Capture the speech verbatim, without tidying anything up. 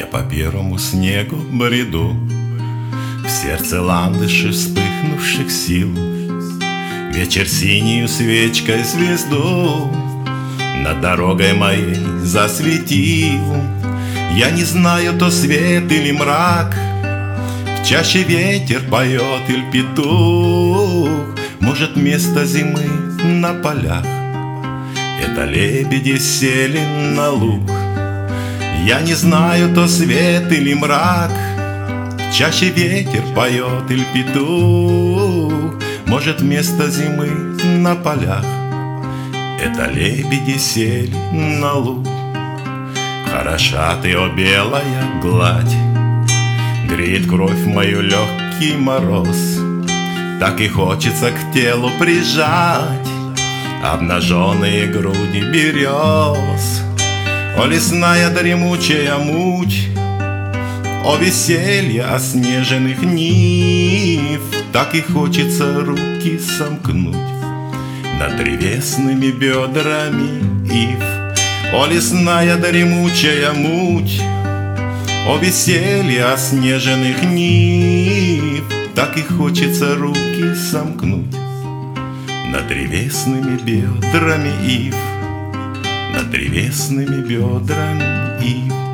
Я по первому снегу бреду, в сердце ландыши вспыхнувших сил. Вечер синюю свечкой звезду над дорогой моей засветил. Я не знаю, то свет или мрак, в чаще ветер поет или петух. Может, место зимы на полях — это лебеди сели на луг. Я не знаю, то свет или мрак, чаще ветер поет или петух. Может, место зимы на полях — это лебеди сели на луг. Хороша ты, о белая гладь, греет кровь мою легкий мороз. Так и хочется к телу прижать обнаженные груди берез. О лесная дремучая муть, о веселье оснеженных нив, так и хочется руки сомкнуть над древесными бедрами ив. О лесная дремучая муть, о веселье оснеженных нив, так и хочется руки сомкнуть над древесными бедрами ив, над древесными бедрами ив.